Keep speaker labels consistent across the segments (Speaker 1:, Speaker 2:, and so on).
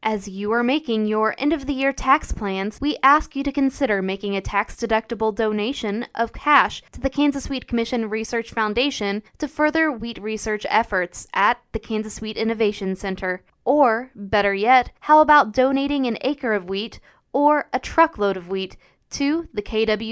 Speaker 1: As you are making your end-of-the-year tax plans, we ask you to consider making a tax-deductible donation of cash to the Kansas Wheat Commission Research Foundation to further wheat research efforts at the Kansas Wheat Innovation Center. Or, better yet, how about donating an acre of wheat or a truckload of wheat to the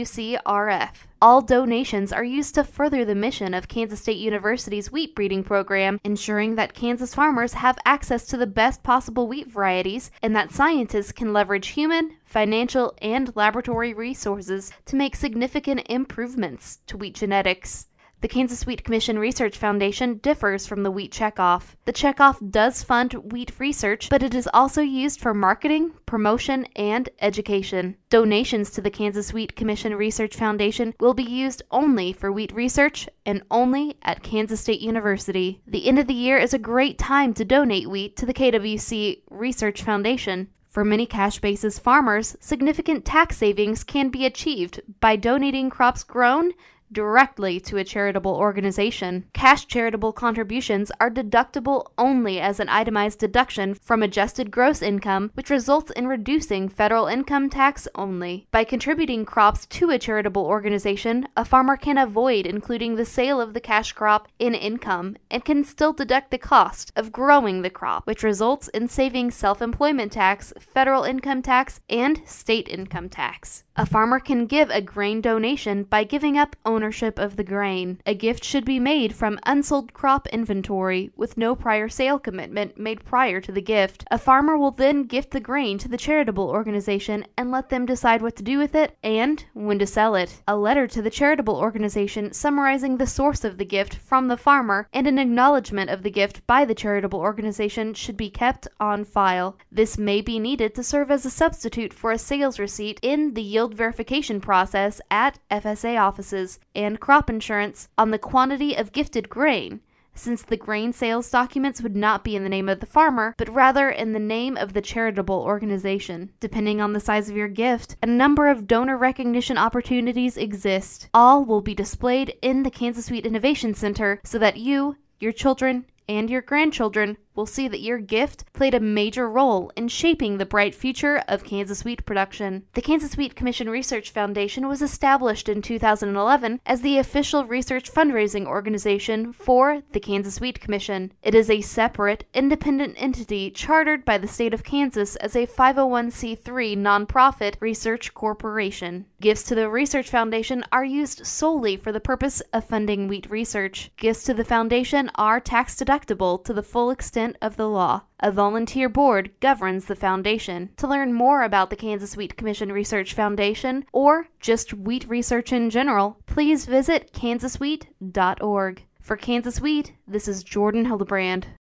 Speaker 1: KWCRF? All donations are used to further the mission of Kansas State University's wheat breeding program, ensuring that Kansas farmers have access to the best possible wheat varieties and that scientists can leverage human, financial, and laboratory resources to make significant improvements to wheat genetics. The Kansas Wheat Commission Research Foundation differs from the Wheat Checkoff. The Checkoff does fund wheat research, but it is also used for marketing, promotion, and education. Donations to the Kansas Wheat Commission Research Foundation will be used only for wheat research and only at Kansas State University. The end of the year is a great time to donate wheat to the KWC Research Foundation. For many cash basis farmers, significant tax savings can be achieved by donating crops grown directly to a charitable organization. Cash charitable contributions are deductible only as an itemized deduction from adjusted gross income, which results in reducing federal income tax only. By contributing crops to a charitable organization, a farmer can avoid including the sale of the cash crop in income and can still deduct the cost of growing the crop, which results in saving self-employment tax, federal income tax, and state income tax. A farmer can give a grain donation by giving up ownership of the grain. A gift should be made from unsold crop inventory with no prior sale commitment made prior to the gift. A farmer will then gift the grain to the charitable organization and let them decide what to do with it and when to sell it. A letter to the charitable organization summarizing the source of the gift from the farmer and an acknowledgement of the gift by the charitable organization should be kept on file. This may be needed to serve as a substitute for a sales receipt in the yield verification process at FSA offices and crop insurance on the quantity of gifted grain, since the grain sales documents would not be in the name of the farmer, but rather in the name of the charitable organization. Depending on the size of your gift, a number of donor recognition opportunities exist. All will be displayed in the Kansas Wheat Innovation Center so that you, your children, and your grandchildren will see that your gift played a major role in shaping the bright future of Kansas wheat production. The Kansas Wheat Commission Research Foundation was established in 2011 as the official research fundraising organization for the Kansas Wheat Commission. It is a separate, independent entity chartered by the state of Kansas as a 501c3 nonprofit research corporation. Gifts to the Research Foundation are used solely for the purpose of funding wheat research. Gifts to the foundation are tax deductible to the full extent of the law. A volunteer board governs the foundation. To learn more about the Kansas Wheat Commission Research Foundation or just wheat research in general, please visit kansaswheat.org. For Kansas Wheat, this is Jordan Hildebrand.